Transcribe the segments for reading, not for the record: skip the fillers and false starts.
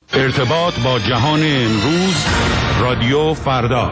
ارتباط با جهان امروز، رادیو فردا.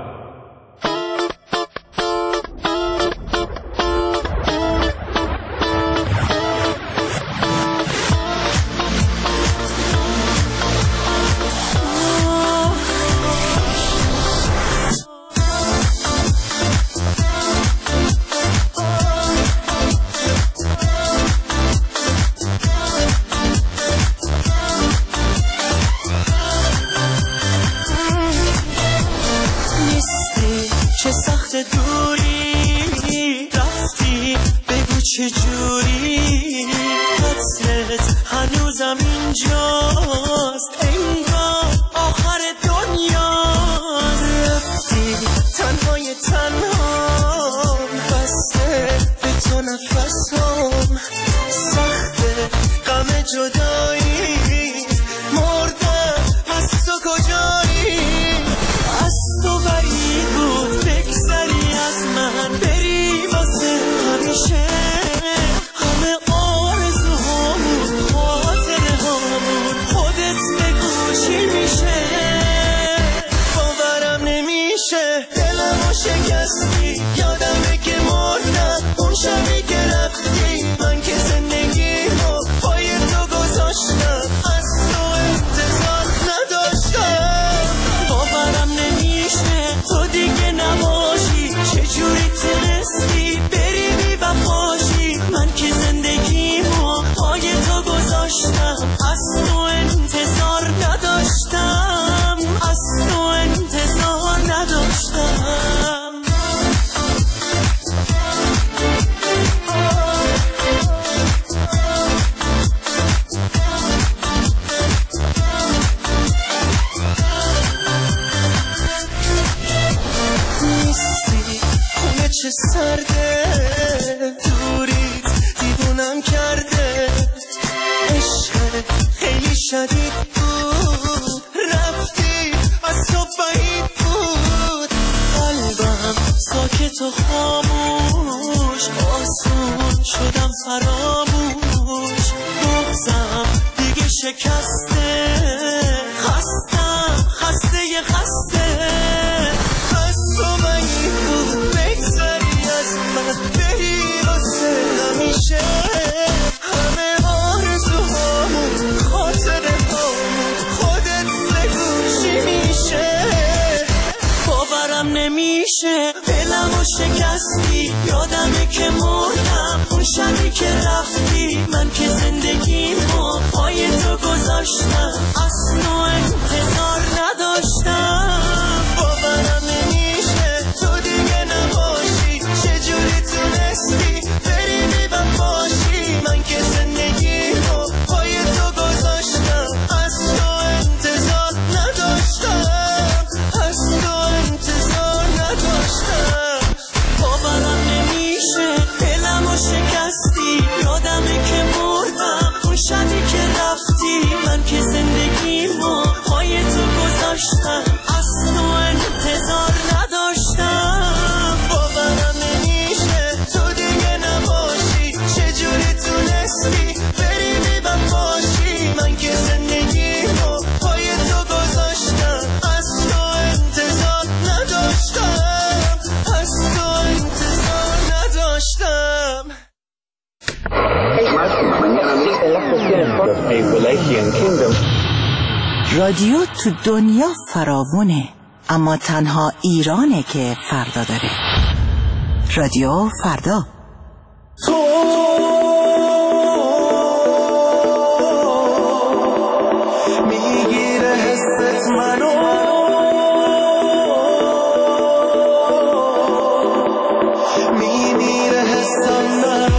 رادیو تو دنیا فراوونه، اما تنها ایرانه که فردا داره. رادیو فردا. تو میگیره حست منو، میمیره حسم من.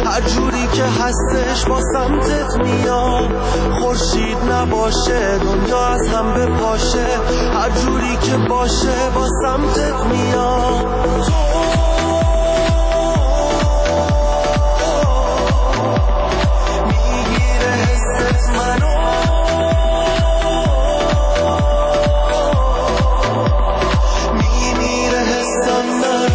هر جوری که هستش با سمتت میام. خورشید نباشه دنیا از هم بپاشه، هر جوری که باشه با سمتت میام. میگیره حست منو، میمیره حسم من.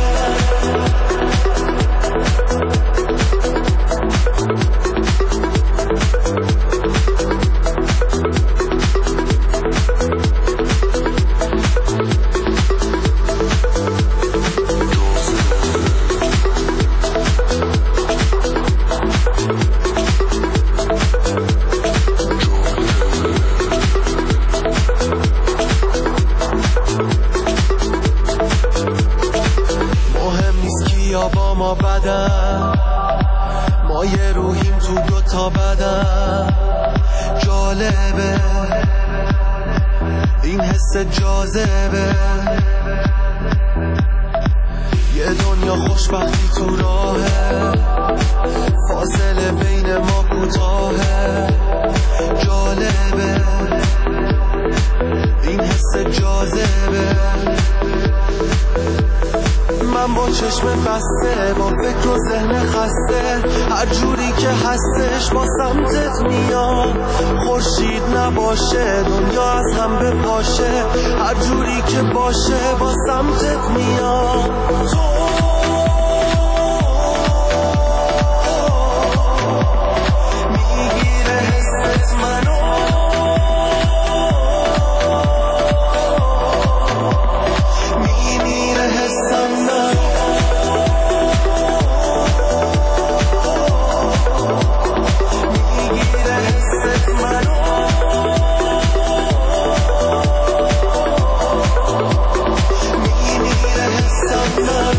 ما بدن، ما یه روحیم تو دوتا بدن. جالبه این حس جاذبه، یه دنیا خوشبختی تو راهه، فاصله بین ما کوتاهه. جالبه این حس جاذبه، من با چشم بسته با فکر و ذهن خسته، هر جوری که هستش با سمتت میام. خورشید نباشه دنیا از هم بپاشه، هر جوری که باشه با سمتت میام. میگیره حست منو، میمیره حسم من. میگیره حست منو، میمیره حسم من.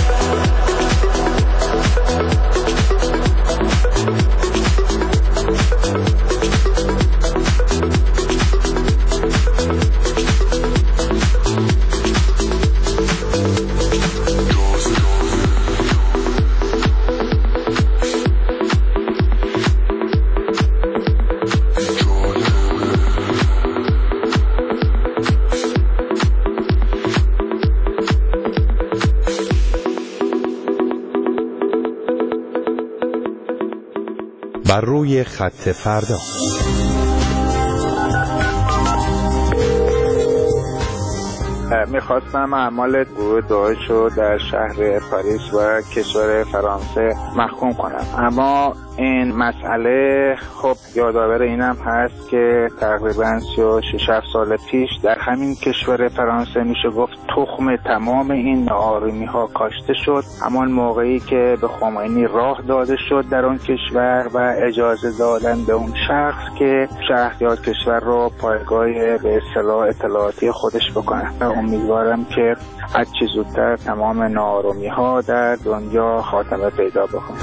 بر روی خط فردا. میخواستم اعمال گروه داعش رو در شهر پاریس و کشور فرانسه محکوم کنم، اما این مسئله خب یادآور اینم هست که تقریبا 36 سال پیش در همین کشور فرانسه میشه گفت تخم تمام این ناآرامی ها کاشته شد. همان موقعی که به خمینی راه داده شد در اون کشور و اجازه دادن به اون شخص که شهریار کشور رو پایگاه به اصطلاح اطلاعاتی خودش بکنه. امیدوارم که هرچه زودتر تمام ناآرامی ها در دنیا خاتمه پیدا بکنه.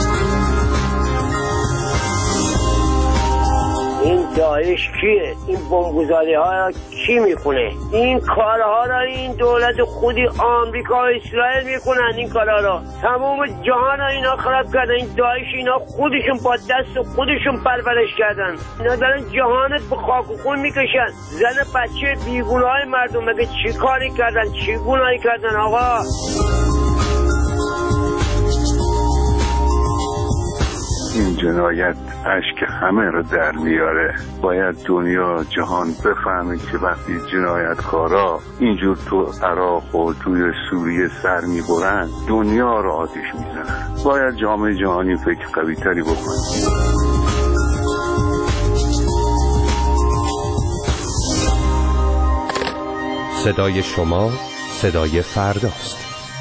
این داعش کیه؟ این بمبگذاری ها کی میکنه؟ این کارها را این دولت خودی آمریکا و اسرائیل میکنن. این کارها را تمام جهان ها اینا خراب کردن. این داعش اینا خودشون با دست خودشون پرورش کردن. اینا دارن جهانت به خاک و خون میکشن. زن بچه بیگناه های مردم مگه چی کاری کردن؟ چی گناهی کردن آقا؟ این جنایت اشک همه رو در میاره. باید دنیا جهان بفهمه که وقتی جنایتکارا اینجور تو عراق و توی سوریه سر میبرن دنیا رو آتش میزنن. باید جامعه جهانی فکر قوی تری بکنه. صدای شما صدای فرداست.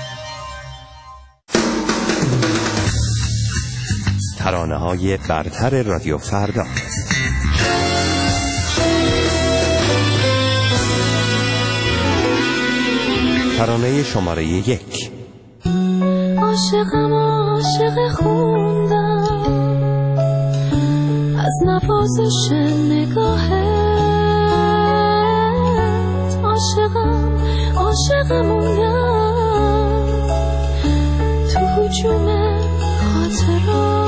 ترانه‌های برتر رادیو فردا. ترانه شماره 1. عاشقم عاشق خوندم از نوازش نگاهت. عاشقم عاشق موندم تو هجوم خاطرات.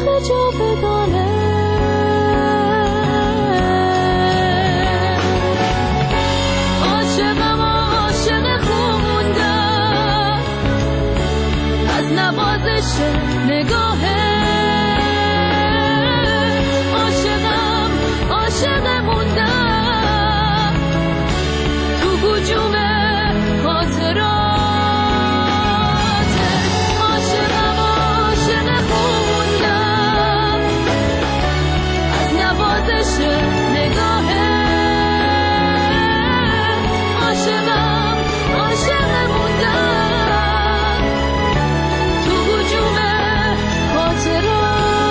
عشق جاودانه. عاشقم عاشق خوندم از نوازش نگاهه. عاشقم عاشق موندم تو هجوم خاطرات. عاشقم عاشق خوندم از نوازش نگاهه. عاشقم عاشق موندم تو هجوم خاطرات.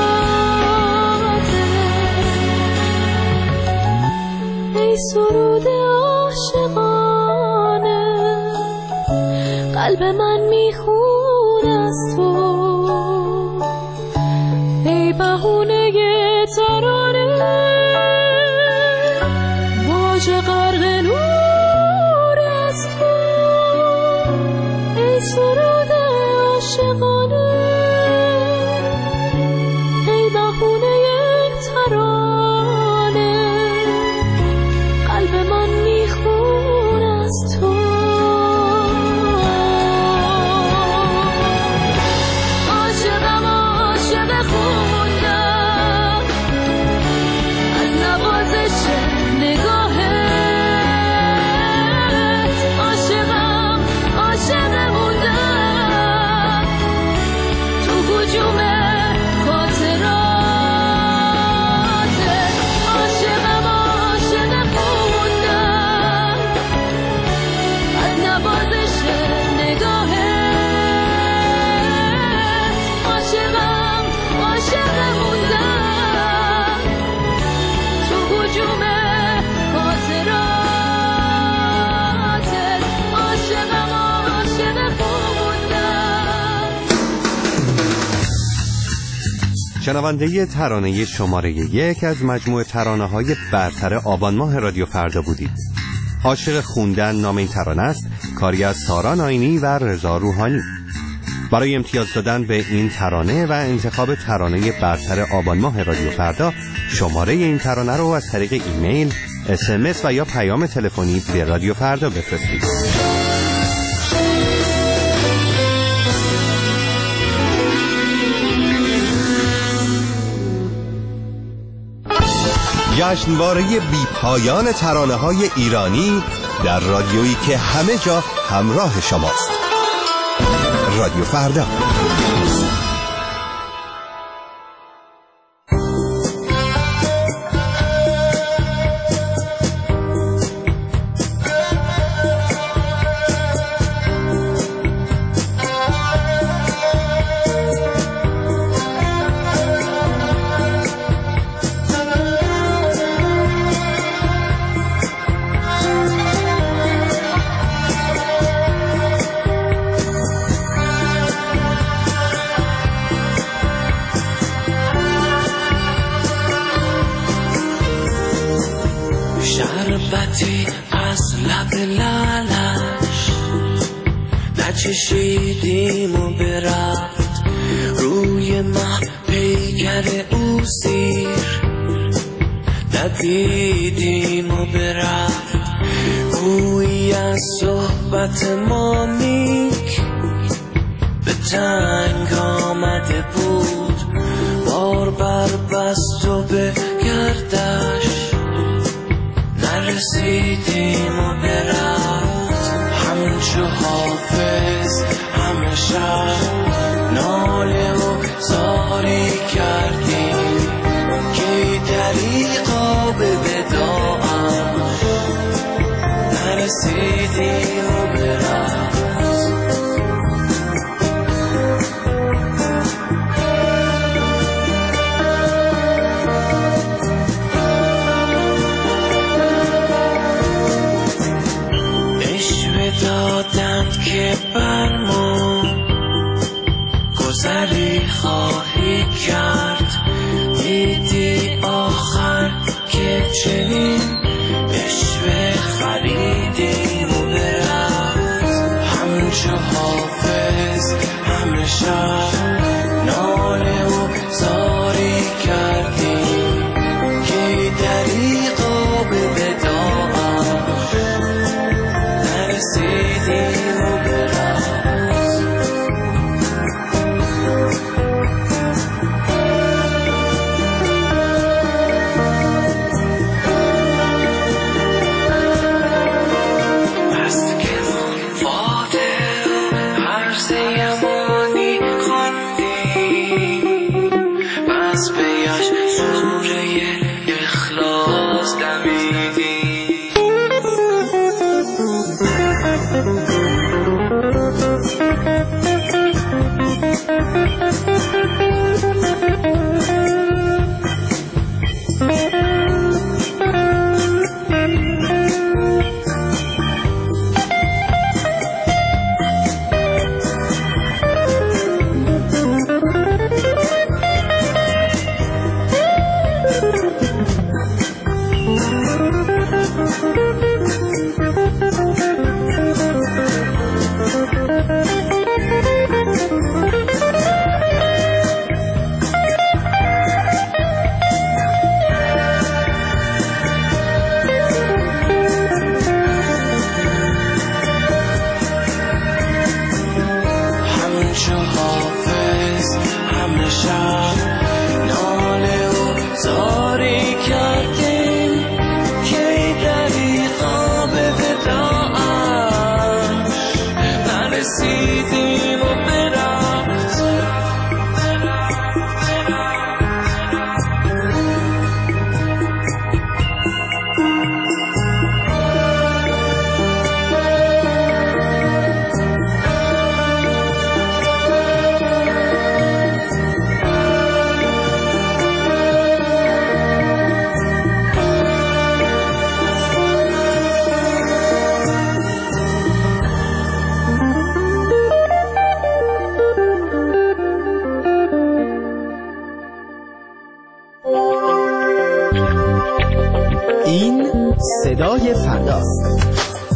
ای سرود عاشقانه قلب من میخون از تو. ای بهونه ترانه واژه غرق نور از تو. ای سرود عاشقانه ای بهونه ترانه قلب من میخون از تو. عاشقم عاشق خوندم از نوازش نگاهه. عاشقم عاشق موندم تو هجوم خاطرات. عاشقم عاشق خوندم از نوازش نگاهه. عاشقم عاشق موندم تو هجوم خاطرات. عاشقم عاشق خوندم. شنونده ترانه شماره 1 از مجموعه ترانه‌های برتر آبان ماه رادیو فردا بودید. عاشق خوندن نام این ترانه است، کاری از سارا ناینی و رضا روحانی. برای امتیاز دادن به این ترانه و انتخاب ترانه برتر آبان ماه رادیو فردا، شماره این ترانه رو از طریق ایمیل، SMS و یا پیام تلفنی به رادیو فردا بفرستید. جشنواره بی پایان ترانه‌های ایرانی در رادیویی که همه جا همراه شماست. رادیو فردا. شربتی از لب لالش نچشیدیم و برفت روی مه پیکر او سیر ندیدیم و برفت. گویی از صحبت ما نیک به تنگ آمده بود. بار بر بست و به گردش نرسیدیم و برفت. همچو حافظ همه شب ناله و زاری کردیم که دریقا به وداعم نرسیدیم و برفت. دادند که بر ما گذری خواهی کرد. دیدی آخر که چنین عشوه خریدیم و برفت. این صدای فرداست.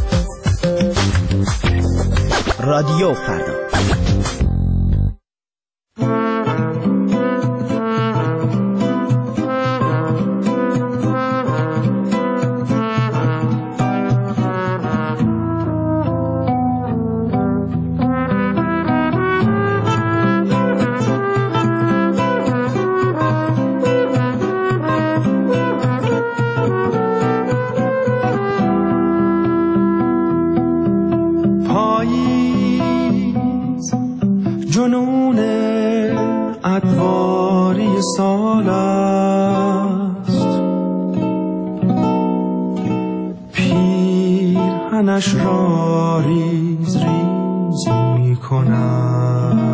رادیو فردا. جنون ادواری سال است، پیرهنش را ریز ریز می کند.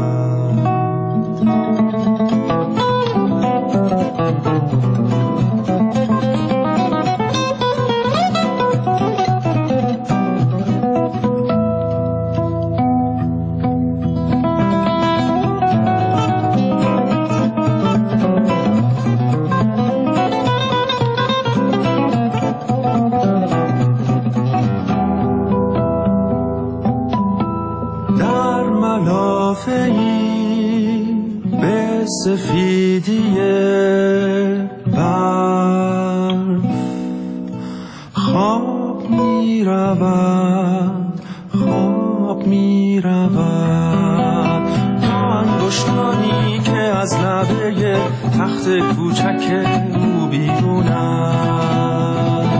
به سفیدی برف خواب می رود، خواب می رود. تا انگشتانی که از لبه تخت کوچک او بیرون است.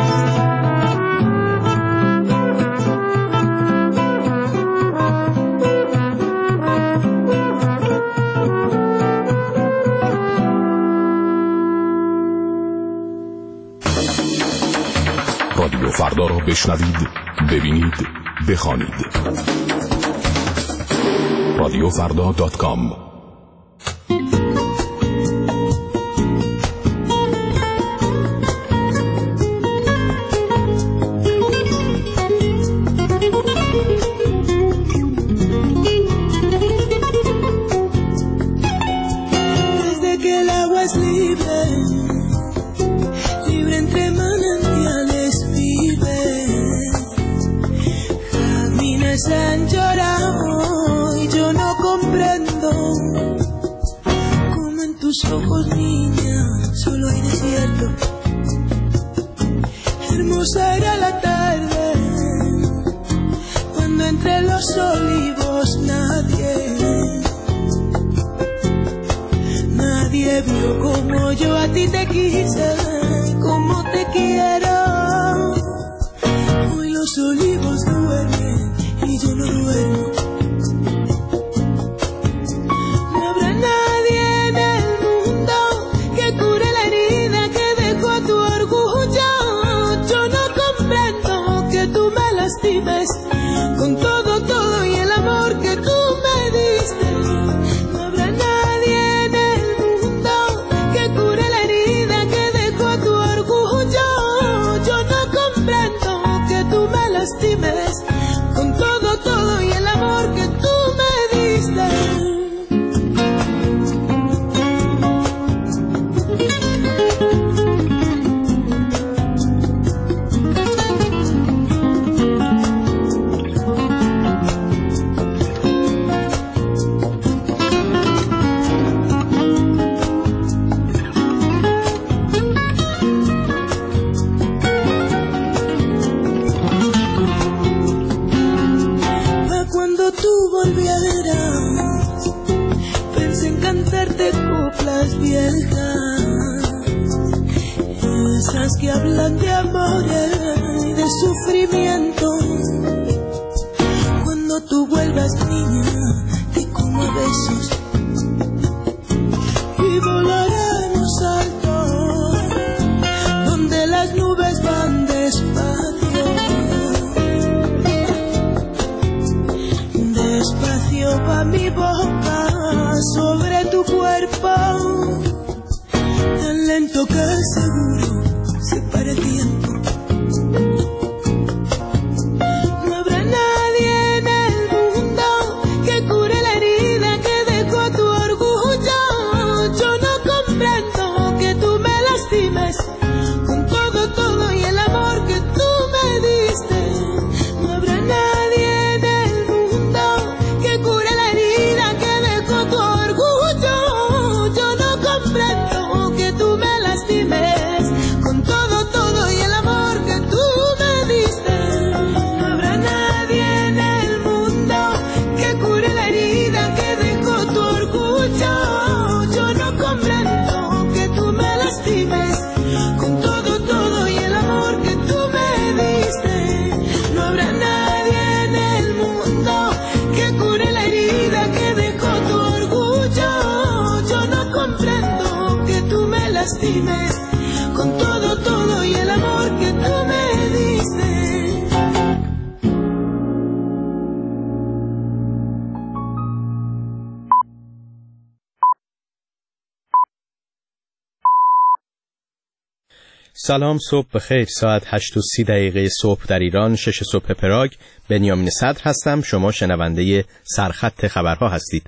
رادیو فردا را بشنوید، ببینید، بخوانید. radiofrda.com. Han llorado y yo no comprendo cómo en tus ojos, niña, solo hay desierto. Hermosa era la tarde cuando entre los olivos nadie vio como yo a ti te quise, como te quiero. Hoy los olivos duermen y yo no duermo. No habrá nadie en el mundo que cure la herida que dejó tu orgullo. Yo no comprendo que tú me lastimes con todo y el amor que tú me diste. No habrá nadie en el mundo que cure la herida que dejó tu orgullo. Yo no comprendo que tú me lastimes con todo y el amor cosas que hablan de amor y de sufrimiento. Cuando tú vuelvas, niña, te como a besos y volaremos alto, donde las nubes van despacio. Despacio va mi boca sobre tu cuerpo, tan lento que seguro se para el tiempo. No habrá nadie en el mundo que cure la herida que dejó tu orgullo. Yo no comprendo que tú me lastimes con todo, todo y el amor que tú me diste. No habrá nadie en el mundo que cure la herida que dejó tu orgullo. Yo no comprendo que tú me lastimes con todo, todo y el amor que tú me diste. No habrá nadie en el mundo que cure la herida que dejó tu orgullo. Yo no comprendo que tú me lastimes con todo, todo y el amor que tú me diste. No habrá nadie en el mundo que cure la herida que dejó tu orgullo. Yo no comprendo que tú me lastimes con todo, todo y el amor que tú me diste. سلام، صبح بخیر. ساعت 8:30 صبح در ایران، 6 صبح پراگ. بنیامین صدر هستم. شما شنونده سرخط خبرها هستید.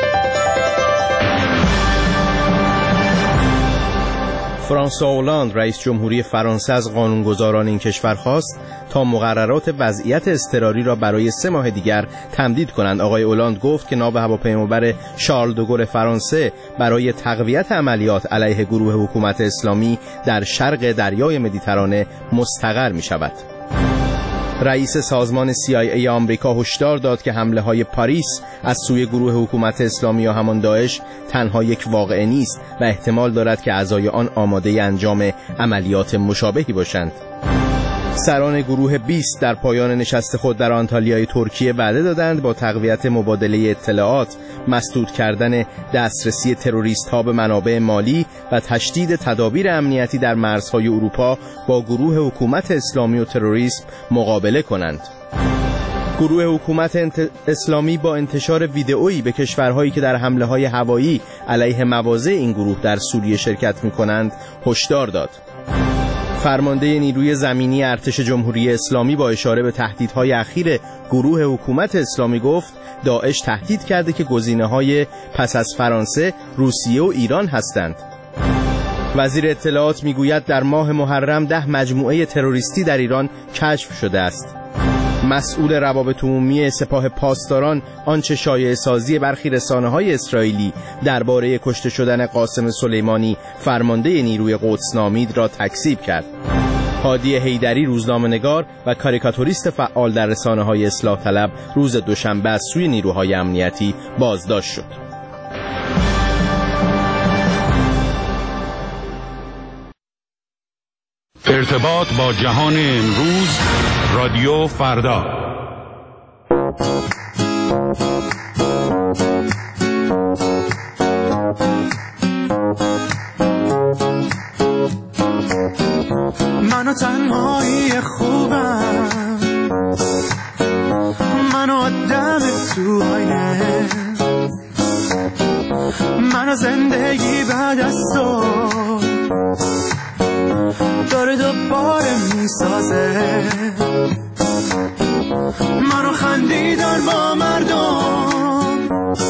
فرانسوا اولاند رئیس جمهوری فرانسه از قانونگذاران این کشور خواست تا مقررات وضعیت اضطراری را برای 3 ماه دیگر تمدید کنند. آقای اولاند گفت که ناو هواپیمابر شارل دوگل فرانسه برای تقویت عملیات علیه گروه حکومت اسلامی در شرق دریای مدیترانه مستقر می شود. رئیس سازمان CIA آمریکا هشدار داد که حمله‌های پاریس از سوی گروه حکومت اسلامی یا همان داعش تنها یک واقعه نیست و احتمال دارد که اعضای آن آماده انجام عملیات مشابهی باشند. سران گروه 20 در پایان نشست خود در آنتالیای ترکیه وعده دادند با تقویت مبادله اطلاعات، مسدود کردن دسترسی تروریست‌ها به منابع مالی و تشدید تدابیر امنیتی در مرزهای اروپا با گروه حکومت اسلامی و تروریسم مقابله کنند. گروه حکومت اسلامی با انتشار ویدئویی به کشورهایی که در حمله‌های هوایی علیه مواضع این گروه در سوریه شرکت می‌کنند هشدار داد. فرمانده نیروی زمینی ارتش جمهوری اسلامی با اشاره به تهدیدهای اخیر گروه حکومت اسلامی گفت داعش تهدید کرده که گزینه‌های پس از فرانسه، روسیه و ایران هستند. وزیر اطلاعات میگوید در ماه محرم 10 مجموعه تروریستی در ایران کشف شده است. مسئول روابط عمومی سپاه پاسداران آنچه شایعه سازی برخی رسانه‌های اسرائیلی درباره کشته شدن قاسم سلیمانی فرمانده نیروی قدس نامید را تکذیب کرد. هادی حیدری روزنامه‌نگار و کاریکاتوریست فعال در رسانه‌های اصلاح طلب روز دوشنبه از سوی نیروهای امنیتی بازداشت شد. ارتباط با جهان امروز، رادیو فردا. منو تنهایی خوبم، منو آدم تو آینه، منو زندگی بعد از تو داره دوباره میسازه، منو خندیدن با مردم،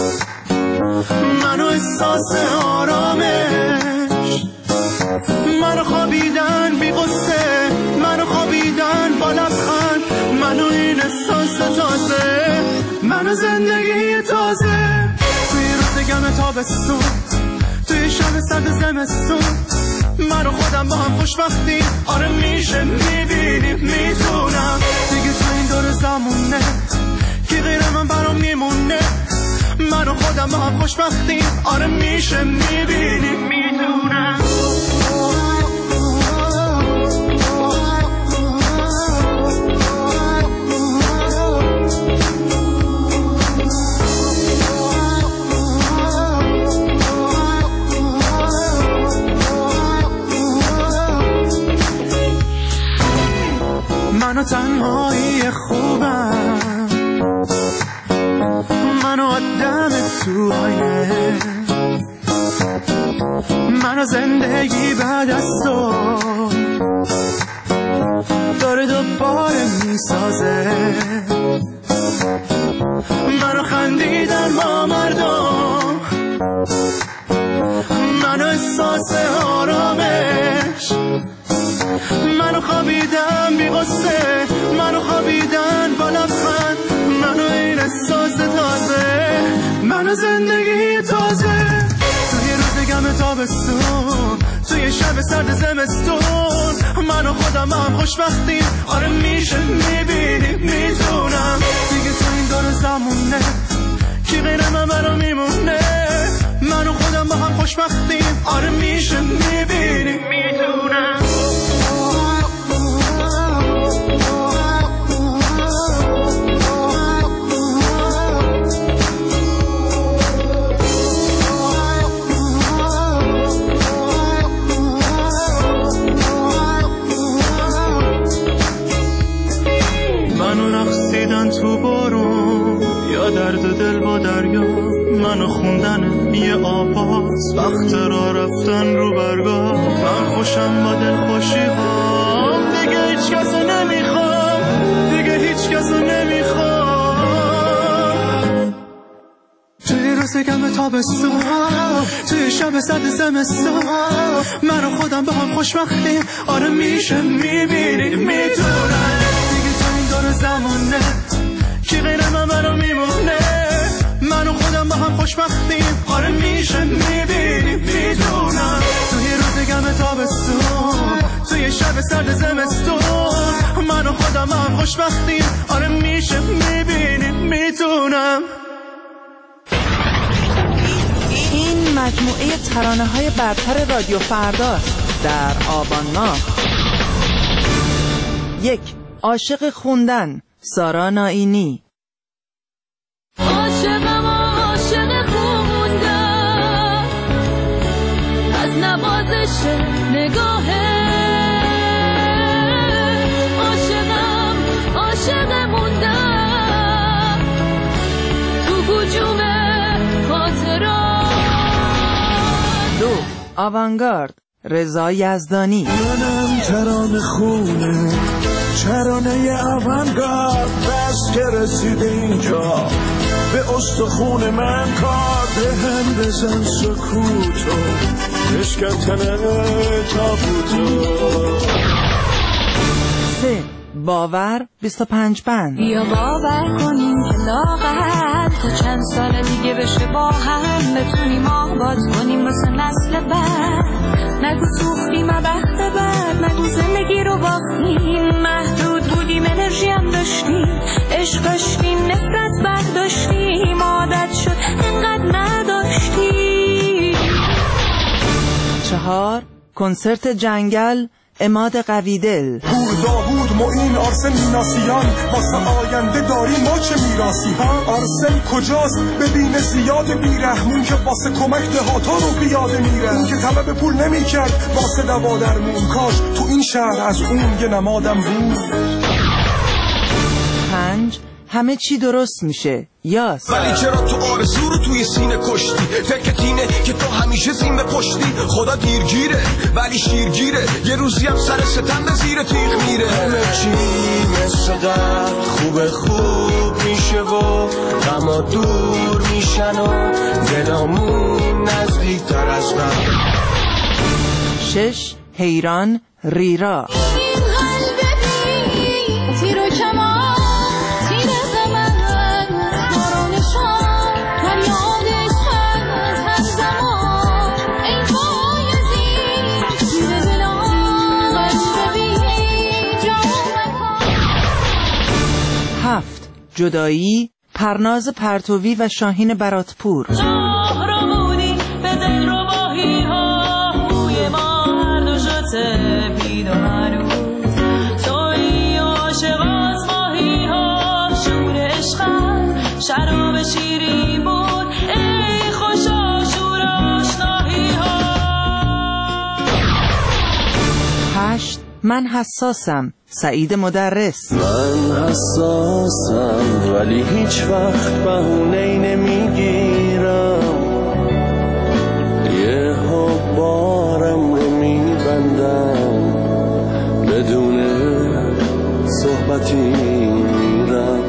منو احساس آرامش، منو خوابیدن بی غصه، منو خوابیدن با لبخند، منو این احساس تازه، منو زندگی تازه. توی روز گم تابستون، توی شب سرد زمستون، من و خودم با هم خوشبختیم. آره میشه، میبینیم، میتونم دیگه تو این دور زمونه کی غیر من برام میمونه. من و خودم با هم خوشبختیم. آره میشه، میبینیم، میتونم. منو تنهایی خوبم، منو آدم تو آینه، منو زندگی بعد از تو داره دوباره میسازه، منو خندیدن با مردم، منو احساس آرامش، منو خوابیدن بی غصه، منو خوابیدن با لبخند، منو این احساس تازه، منو زندگی تازه. توی روز گم تابستون، توی شب سرد زمستون، من و خودم هم خوشبختیم. آره میشه میبینی میتونم دیگه تو این دور زمونه کی غیر من برا میمونه، من و خودم با هم خوشبختیم. آره میشه میبینی میتونم. تو بارون یا درد دل با دریا، منو خوندن یه آواز وقت را رفتن رو برگاه. من خوشم با دل خوشی ها، دیگه هیچ کسو نمیخوام، دیگه هیچ کسو نمیخوام. توی روز گم تابستون، توی شب سرد زمستون، من و خودم با هم خوشبختیم. آره میشه میبینی میتونم دیگه تو این دور زمونه کی غیر من برا میمونه، من و خودم با هم خوشبختیم. آره میشه میبینی میدونم توی روز گم تابستون، توی شب سرد زمستون، من و خودم با هم خوشبختیم. آره میشه میبینی میدونم. این مجموعه ترانه‌های برتر رادیو فردا در آبان ماه. 1. عاشق خوندن، ساران آیینی. عاشقم عاشق خوندن، از نوازش نگاهه، عاشقم عاشق موندن تو هجوم خاطرات. 2. آوانگارد، رضا یزدانی. منم ترانه خونه، ترانه آوانگارد، بس که رسید اینجا به استخون من کار. به هم بزن سکوتو، بشکن تنه تابوتو. 3. باور 25 بند. بیا باور کنیم که لاغر تا چند سال دیگه بشه با هم بتونیم آباد کنیم واسه نسل بعد. نگو سوختیم بخت بعد، نگو زندگی رو باختیم، محدود بودیم انرژی هم داشتیم، عشق داشتیم نفرت برداشتیم، عادت شد انقدر نداشتیم. 4. کنسرت جنگل، عماد قویدل. پور داوود معین آرسن میناسیان، واسه آینده داریم ما چه میراسی ها. آرسن کجاست ببینه زیاد بیرحمون که واسه کمک دهاتا رو پیاده میره، اون که طلب پول نمیکرد واسه دوا درمون، کاش تو این شهر از اون یه نمادم بود. 5. همه چی درست میشه، یاس. ولی چرا تو آرزو رو توی سینه کشتی؟ فکرت اینه که تو همیشه زین پشتی. خدا دیرگیره ولی شیرگیره، یه روزی هم سر ستم به زیر تیغ میره. همه چی مثل قبل خوب میشه و غما دور میشن و دلامون نزدیک تر از قبل. 6. حیران، ریرا. جدایی، پرناز پرتوی و شاهین براتپور. به دل رو باهی ها بوی ما هر دو شده پید و هنوز توی عاشق از ماهی ها شور عشقت شراب شیرین بود ای خوشا شور آشناهی ها. 8. من حساسم، سعید مدرس. من حساسم ولی هیچ وقت بهونه‌ای نمیگیرم، یه بارم رو میبندم، بدون صحبتی میرم.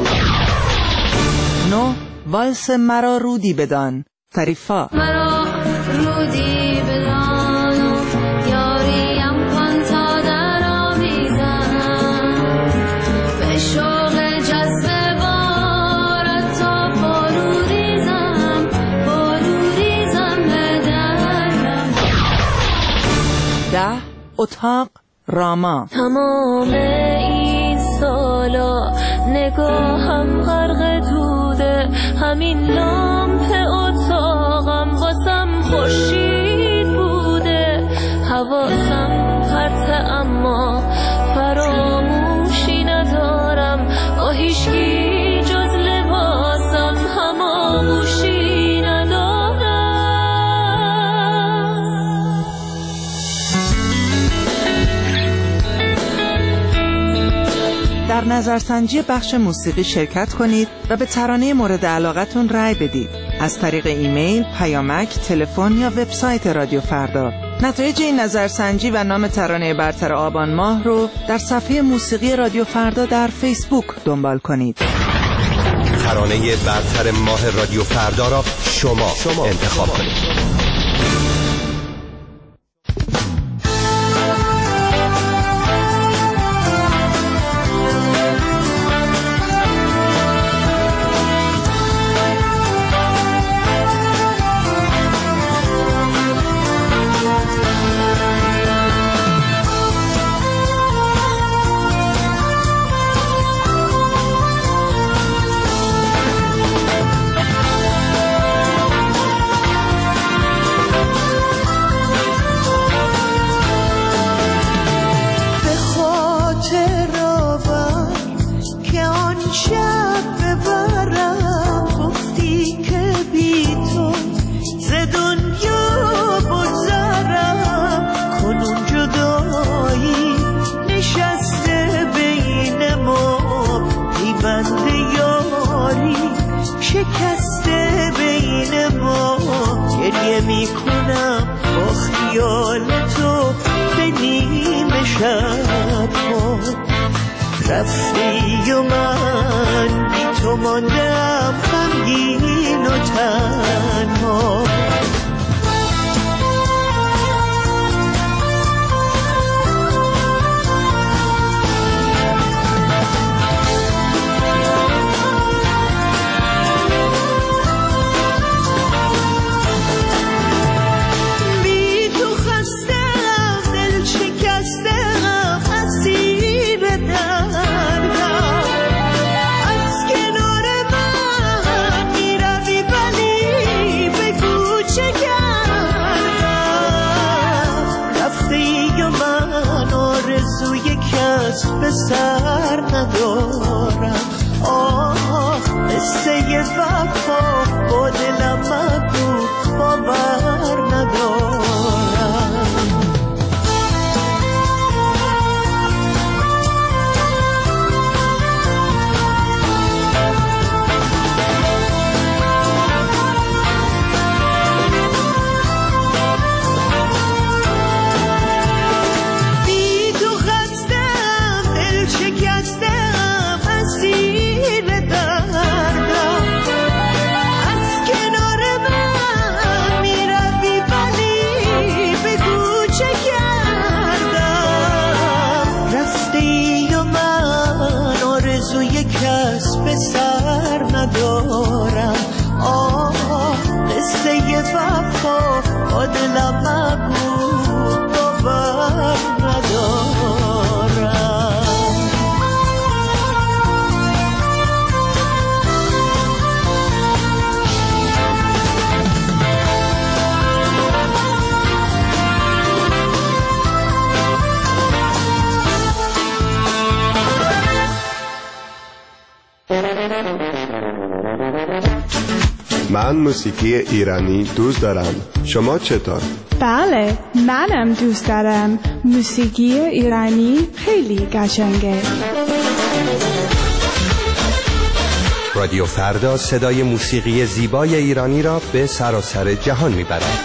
نو والس مرا رودی بدان، فریفا. مرا رودی بدان و یاریم کن تا در آویزم، به شوق جذب بارت تا فروریزم به درم. 10 اتاق راما. تمام این سالا نگاهم غرق دوده، همین لامپ اتاقم واسم خورشید بوده، حواسم پرته اما فراموشی ندارم، با هیچکی جز لباسم هماغوشی ندارم. در نظرسنجی بخش موسیقی شرکت کنید و به ترانه مورد علاقتون رأی بدید از طریق ایمیل، پیامک، تلفن یا وبسایت رادیو فردا. نتایج این نظرسنجی و نام ترانه برتر آبان ماه رو در صفحه موسیقی رادیو فردا در فیسبوک دنبال کنید. ترانه برتر ماه رادیو فردا را شما انتخاب کنید. شکسته بین ما گریه میکنم با خیال تو به نیمه شب ها، رفتی و من بی تو ماندم غمگین و تنها. به سر ندارم، قصه وفا با دلم مگو باور ندارم. به سر ندارم، قصه وفا با دلم مگو باور ندارم. من موسیقی ایرانی دوست دارم. شما چطور؟ بله، منم دوست دارم. موسیقی ایرانی خیلی قشنگه. رادیو فردا صدای موسیقی زیبای ایرانی را به سراسر جهان میبرد.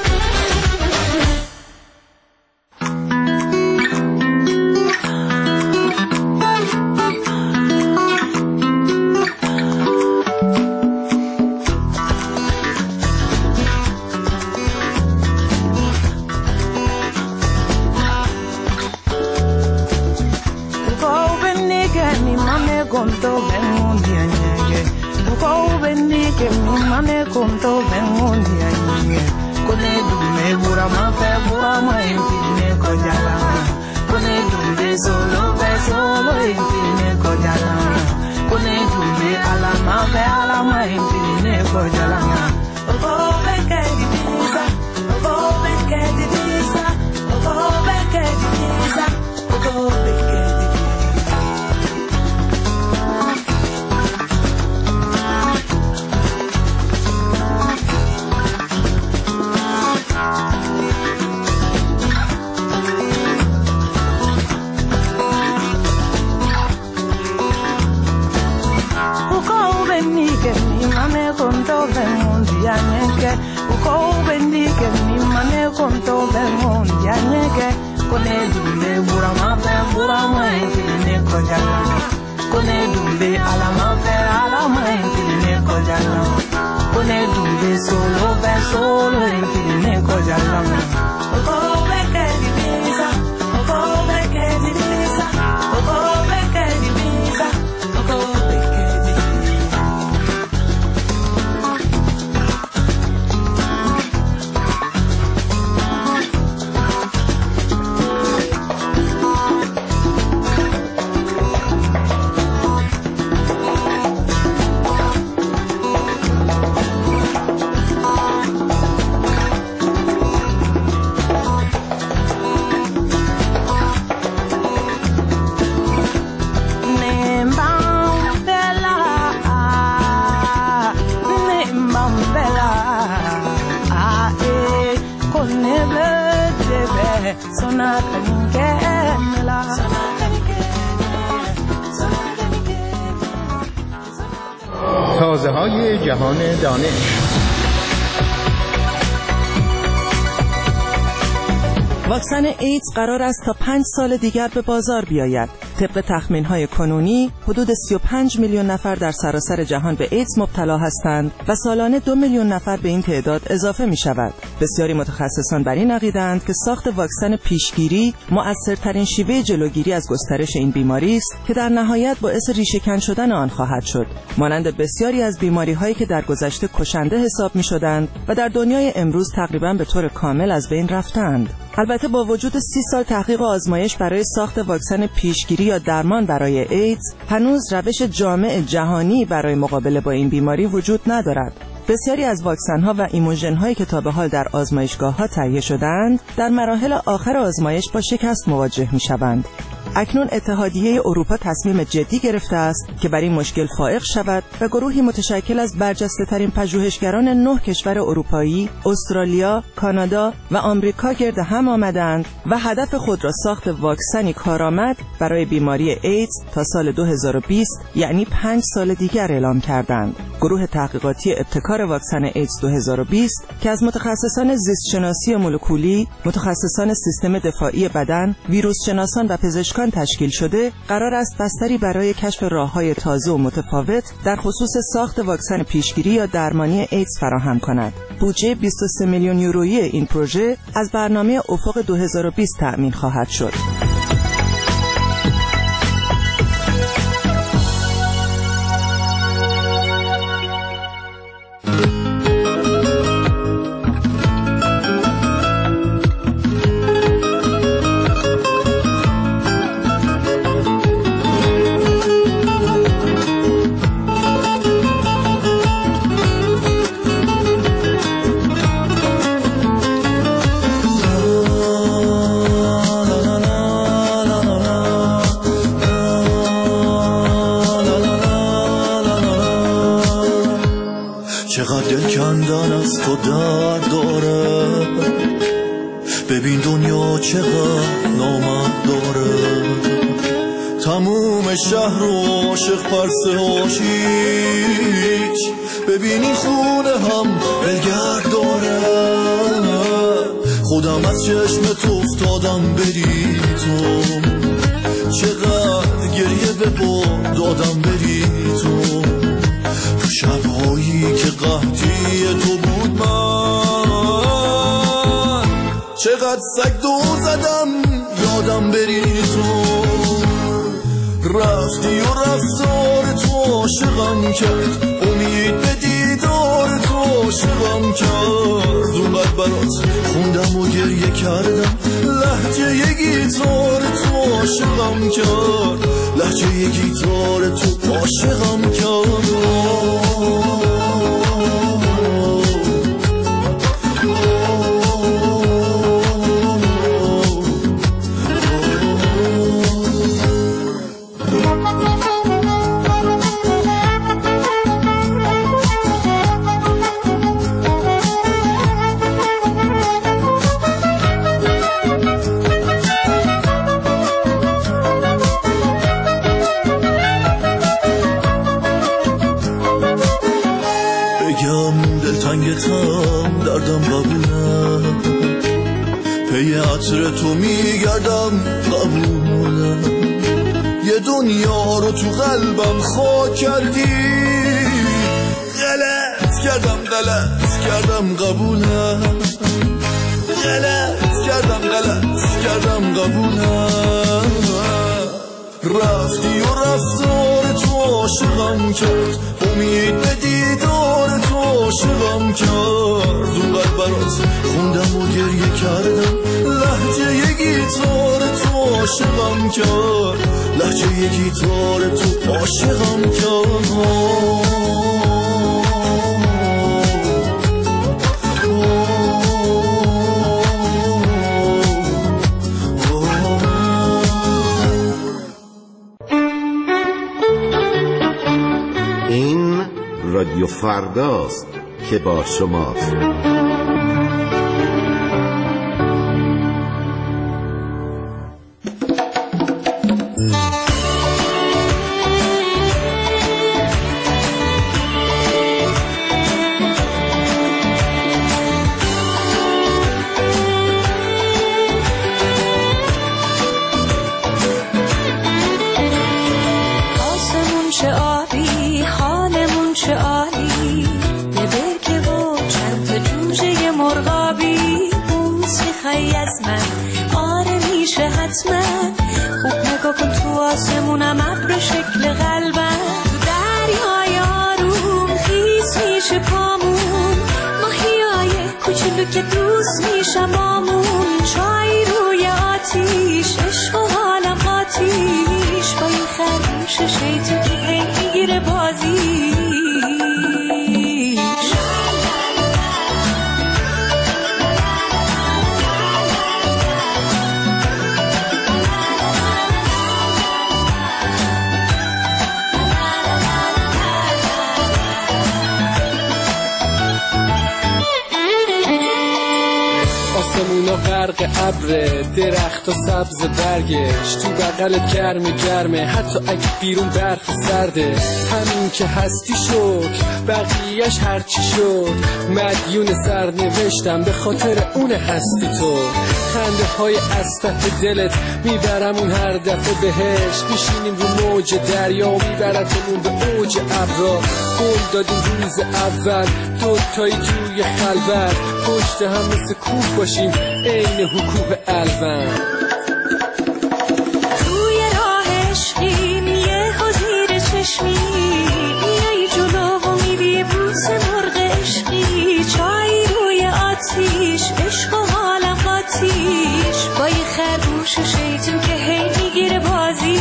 تازه‌های جهان دانش. واکسن ایدز قرار است تا 5 سال دیگر به بازار بیاید. طبق تخمین‌های کنونی حدود 35 میلیون نفر در سراسر جهان به ایدز مبتلا هستند و سالانه 2 میلیون نفر به این تعداد اضافه می‌شود. بسیاری متخصصان بر این عقیده‌اند که ساخت واکسن پیشگیری مؤثرترین شیوه جلوگیری از گسترش این بیماری است که در نهایت باعث ریشه‌کن شدن آن خواهد شد. مانند بسیاری از بیماری‌هایی که در گذشته کشنده حساب می‌شدند و در دنیای امروز تقریباً به طور کامل از بین رفتند. البته با وجود 30 سال تحقیق و آزمایش برای ساخت واکسن پیشگیری یا درمان برای ایدز، هنوز روش جامع جهانی برای مقابله با این بیماری وجود ندارد. بسیاری از واکسن‌ها و ایموژن‌هایی که تا به حال در آزمایشگاه‌ها تهیه شده‌اند، در مراحل آخر آزمایش با شکست مواجه می‌شوند. اکنون اتحادیه اروپا تصمیم جدی گرفته است که بر این مشکل فائق شود و گروهی متشکل از برجسته‌ترین پژوهشگران 9 کشور اروپایی، استرالیا، کانادا و آمریکا گرد هم آمدند و هدف خود را ساخت واکسنی کارآمد برای بیماری ایدز تا سال 2020 یعنی 5 سال دیگر اعلام کردند. گروه تحقیقاتی ابتکار واکسن ایدز 2020 که از متخصصان زیستشناسی مولکولی، متخصصان سیستم دفاعی بدن، ویروس شناسان و پزشکان تشکیل شده، قرار است بستری برای کشف راه‌های تازه و متفاوت در خصوص ساخت واکسن پیشگیری یا درمانی ایدز فراهم کند. بودجه 23 میلیون یورویی این پروژه از برنامه افق 2020 تأمین خواهد شد. چقدر دل کندن از تو در داره، ببین دنیا چقدر نامرد داره، تموم شهر رو عاشق پرسه هاشیش، ببین این خونه هم بلگرد داره، خودم از چشم تو افتادم بری تو، چقدر گریه به باد دادم بری تو شبهایی که قحطی تو بود من، چقدر سگ دو زدم یادم بری تو، رفتی و رفتار تو عاشقم کرد، امید به دیدار تو عاشقم کرد، اونقدر برات خوندم و گریه کردم، لهجه یه گیتار تو عاشقم کرد، لهجه یه گیتار تو عاشقم کرد. دلتنگتم دردم قبوله، پی عطر تو میگردم قبوله، یه دنیا رو تو قلبم خاک کردی، غلط کردم قبوله، غلط کردم قبوله، رفتی و رفتار تو عاشقم کرد، امید به دیدار تو عاشقم کرد، اونقدر برات خوندم و گریه کردم، لهجه یه گیتار تو عاشقم کرد، لهجه یه گیتار تو عاشقم کرد. رادیو فرداست که با شماست. خوب نگاه کن تو آسمونم ابر شکل قلبم، تو دریای آروم خیس میشه پامون، ماهیای کوچولو که دوست میشم بامون، چای روی آتیش عشق و حالم آتیش، با این خرگوش شیطون که هی میگیره بازیش. آسمونا غرق ابره، درخت و سبز برگش، تو بغلت گرمه، حتی اگه بیرون برف سرده، همین که هستی شد بقیهش هرچی شد، مدیون سرنوشتم به خاطر اون هستی تو، خنده های از دلت میبرمون هر دفعه بهش، میشینیم رو موج دریا و میبرتمون به اوج ابرا، قول دادیم روز اول دوتایی توی خلوت، پشت هم مثل کوه باشیم عین حکوه الوند، توی راه عشقیم یه زیر چشمی، میای جلو و میری بوس مرغ عشقی، چای روی آتیش عشق و حالم آتیش، با یه خرگوش شیطون که هی میگیره بازی،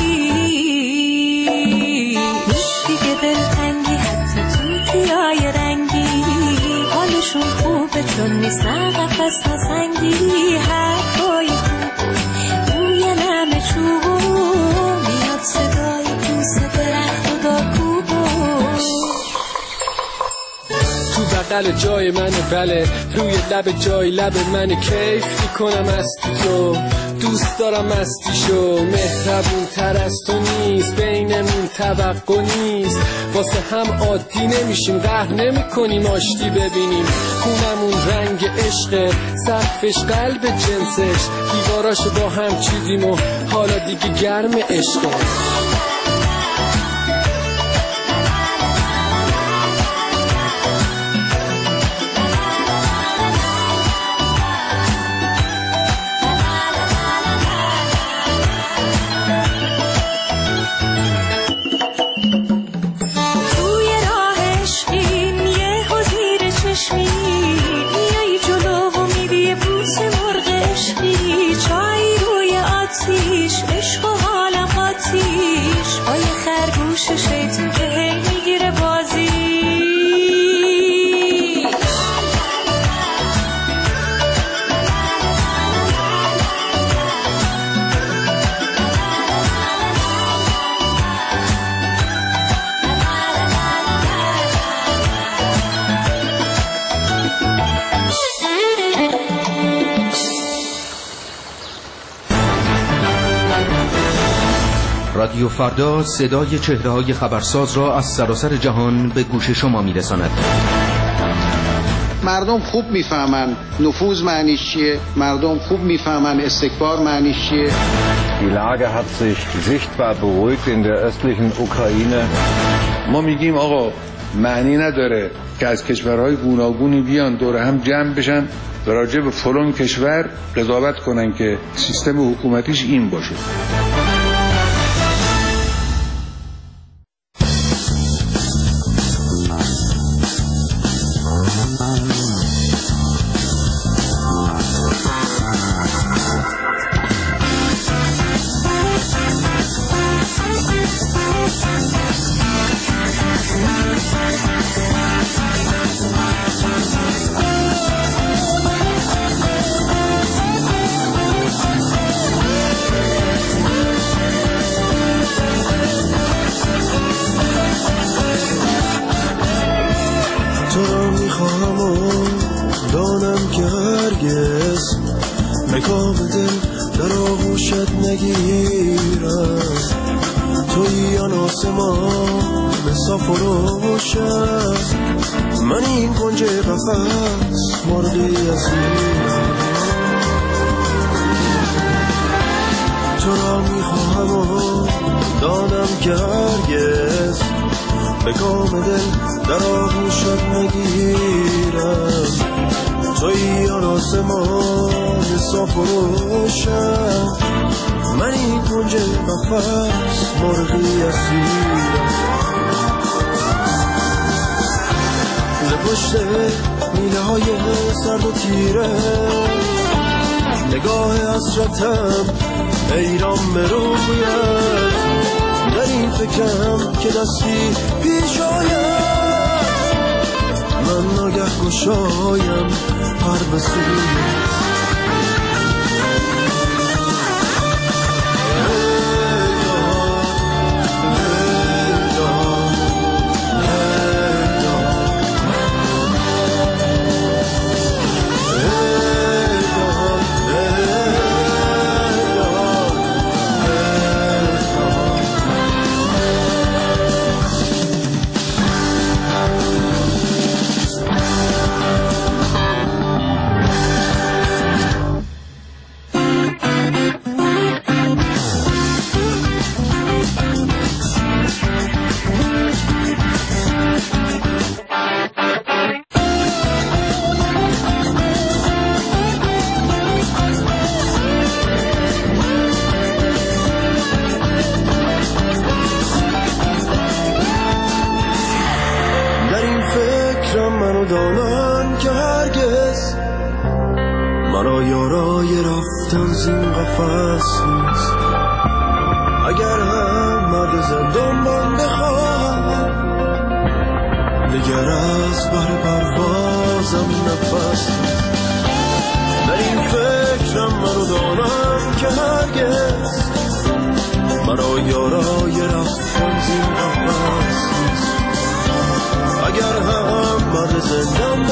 نیست دیگه دلتنگی حتی تو تیای رنگی، حالشون خوبه چون نیستن قفص نسنگی، حرفای خوب روی نم چوبو، میاد صدای پوست درخت و دارکوبو، بغل جای منه، بله روی لب جای لب منه. کیف میکنم از تو، دوست دارم مستیشو. مهربون تر از تو نیست، بینمون توقع نیست. واسه هم عادی نمیشیم، قهر نمیکنیم آشتی ببینیم. خونمون رنگ عشق، سقفش قلب جنسش. دیواراشو با هم چیدیم و حالا دیگه گرم عشقه. رادیو فردا صدای چهره‌های خبرساز را از سراسر جهان به گوش شما می‌رساند. مردم خوب میفهمن نفوذ معنیش چیه، مردم خوب میفهمن استکبار معنیش چیه. Die Lage hat sich sichtbar beruhigt in der östlichen Ukraine. ما میگیم آقا معنی نداره که از کشورهای گوناگونی بیان دور هم جمع بشن و راجع به فلان کشور قضاوت کنن که سیستم حکومتیش این باشه. من این کنج قفس مرغی اسیرم، تو را میخواهم و دانم که هرگز به کام دل در آغوشت نگیرم. تویی آن آسمان صاف و روشن، من این کنج قفس مرغی اسیرم. پشت میله های سرد و تیره نگاه حسرتم حیران به رویت، در این فکرم که دستی پیش آید، من ناگه گشایم پر به سویت. دانم که هرگز مرا یارای رفتن زین قفس نیست. اگر هم مرد زندان من بخواهم دیگر از بر پروازم نفس نیست. در این فکرم منو دانم که هرگز مرا یارای رفتن زین قفس نیست. اگر هم مرد زندان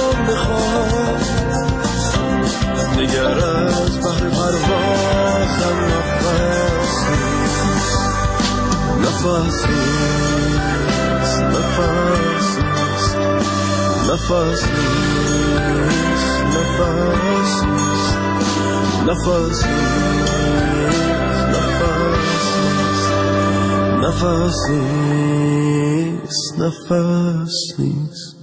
نفس نیست نفس نیست نفس نیست نفس نیست نفس نیست نفس نیست نفس نیست